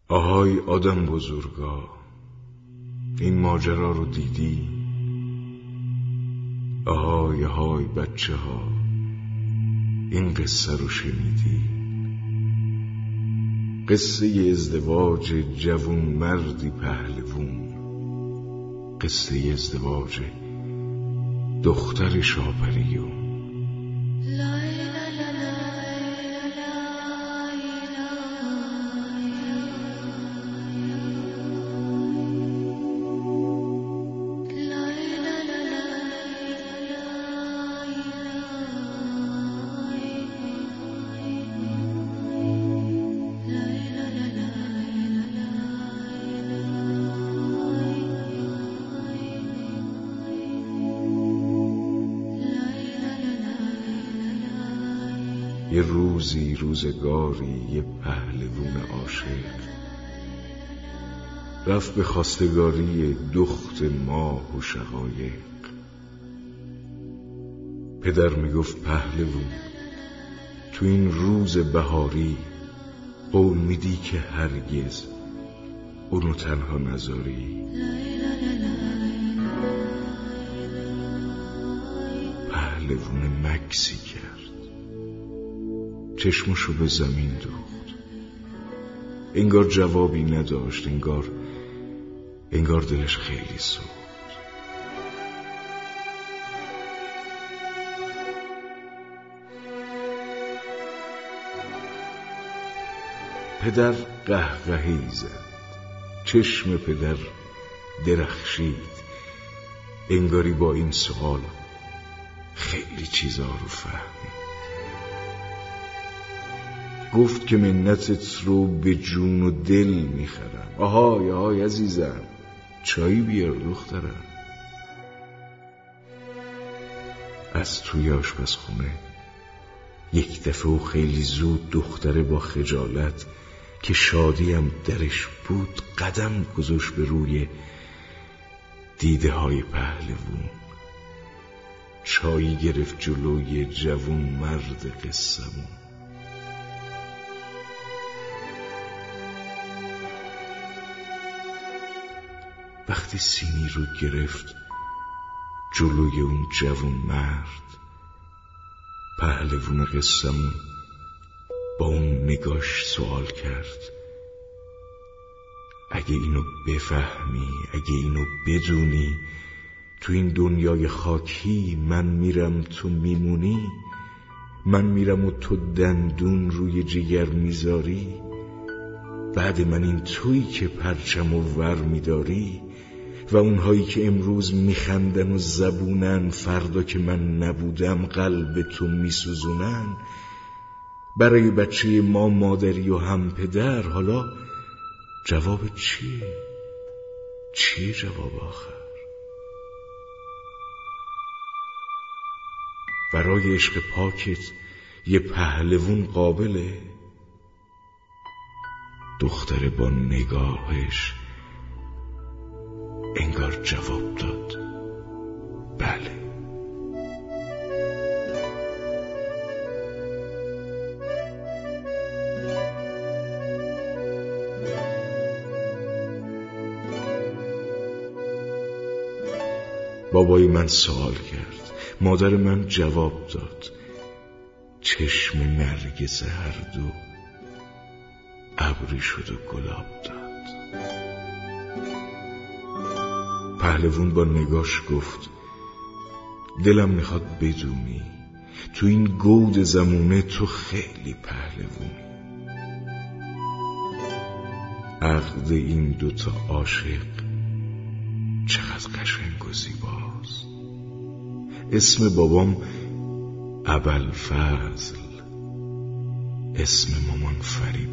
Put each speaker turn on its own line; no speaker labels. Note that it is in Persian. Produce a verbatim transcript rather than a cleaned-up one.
آهای آدم بزرگا، این ماجرا رو دیدی؟ آهای آهای بچه ها، این قصه رو شنیدی؟ قصه ازدواج جوون مردی پهلوون، قصه ازدواج دختر شاپریون. یه روزی روزگاری یه پهلوون عاشق رفت به خواستگاری دخت ماه و شقایق. پدر میگفت پهلوون، تو این روز بهاری امیدی که هرگز اونو تنها نذاری. پهلوون مکسی کرد، چشمشو به زمین دوخت، انگار جوابی نداشت، انگار انگار دلش خیلی سوخت. پدر قهقهی زد، چشم پدر درخشید، انگاری با این سوال خیلی چیزا رو فهمید. گفت که منتت رو به جون و دل میخرم. آهای آهای عزیزم، چایی بیار دخترم. از توی آشپزخونه یک دفعه و خیلی زود دختره با خجالت که شادیم درش بود قدم گذاشت به روی دیده های پهلوون. چایی گرفت جلوی جوون مرد قصه‌مون. وقتی سینی رو گرفت جلوی اون جوون مرد، پهلوون قصه‌مون با اون نگاش سوال کرد: اگه اینو بفهمی، اگه اینو بدونی، تو این دنیای خاکی من میرم تو میمونی، من میرم و تو دندون روی جگر میذاری، بعد من این تویی که پرچم و ور میداری، و اونهایی که امروز میخندن و زبونن فردا که من نبودم قلب تو میسوزونن. برای بچه ما مادری و هم پدر، حالا جواب چیه؟ چیه جواب آخر؟ برای عشق پاکت یه پهلوون قابله؟ دختر با نگاهش انگار جواب داد بله. بابای من سوال کرد، مادر من جواب داد، چشم نرگس هر دو ابری شد و گلاب داد. پهلوون با نگاش گفت دلم میخواد بدونی تو این گود زمونه تو خیلی پهلوونی. عقد این دوتا عاشق چقدر قشنگ و زیباست. اسم بابام ابوالفضل، اسم مامان فریبا.